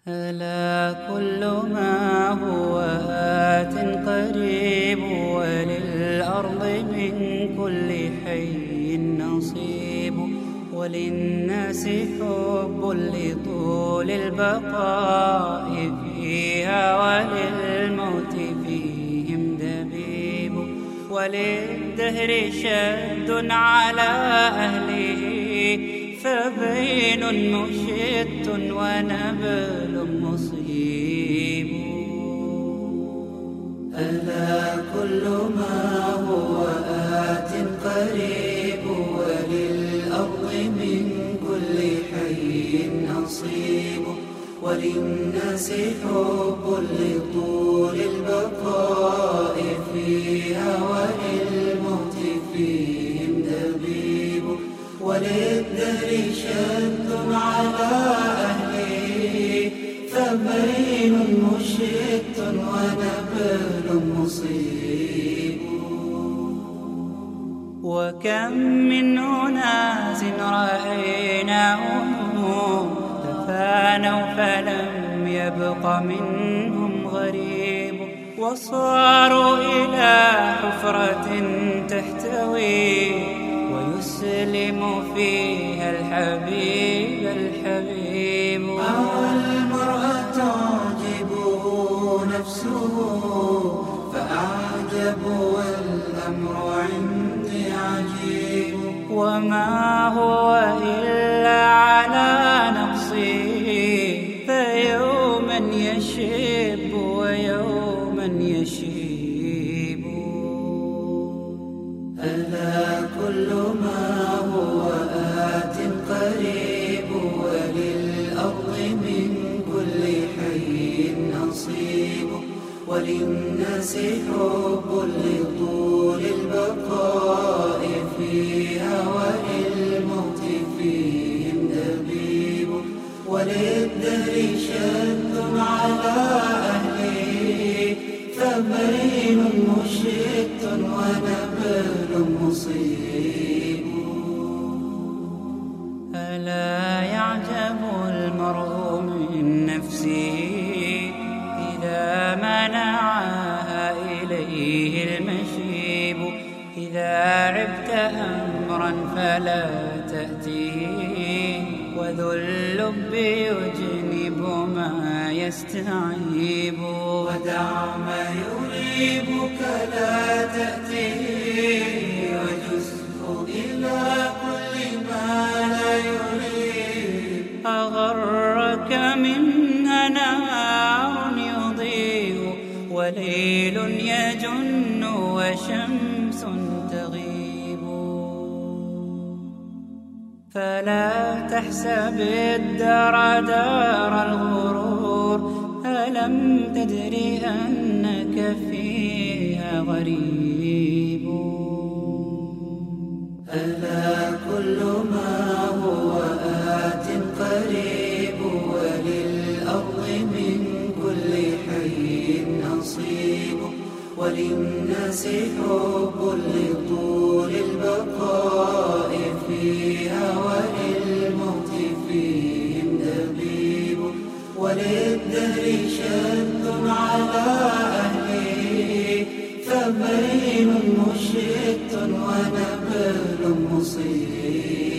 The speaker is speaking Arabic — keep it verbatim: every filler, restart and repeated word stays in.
ألا كل ما هو آت قريب، وللأرض من كل حي نصيب، وللناس حب لطول البقاء فيها، وللموت فيهم دبيب، وللدهر شد على أهله، فبين مشت ونبل مصيب. ألا كل ما هو آت قريب، وللأرض من كل حي نصيب، وللناس حب لطول البقاء فيها، وللموت فيهم دبيب، وللدهر شد على أهله، فبين مشت ونبل مصيب. وكم من أناس رأيناهم تفانوا فلم يبق منهم غريب، وصاروا إلى حفرة تحتوي، ويسلم فيها الحبيب الحبيب. المرأة تعجبه نفسه، فأعجب والأمر عندي عجيب، وما هو إلا على نقصه، فيوما يشب ويوما يشيب. ألا كل ما هو آت قريب، وللأرض من كل حي نصيب، وللناس حب لطول البقاء فيها، وللموت فيهم دبيب، وللدهر شد على أهله، فبين مشت ونبل مصيب. ألا يعجب المرء من نفسه إذا منعها إليه المشيب، إذا عبت أمرا فلا تأتيه، وذو اللب يجنب ما يستعيب. ودع ما يريبك لا تأتيه، وجزه إلى كل ما لا يريب. أغرك منها نهار يضيء، وليل يجن وشمس تغيب، فلا تحسب الدار دار الغرور، ألم تدر أنك فيها غريب. ألا كل ما هو آت قريب، وللأرض من كل حي نصيب، وللناس حب لطول البقاء فيها، وللموت فيهم دبيب، وللدهر شد على أهله، فبين مشت ونبل مصيب.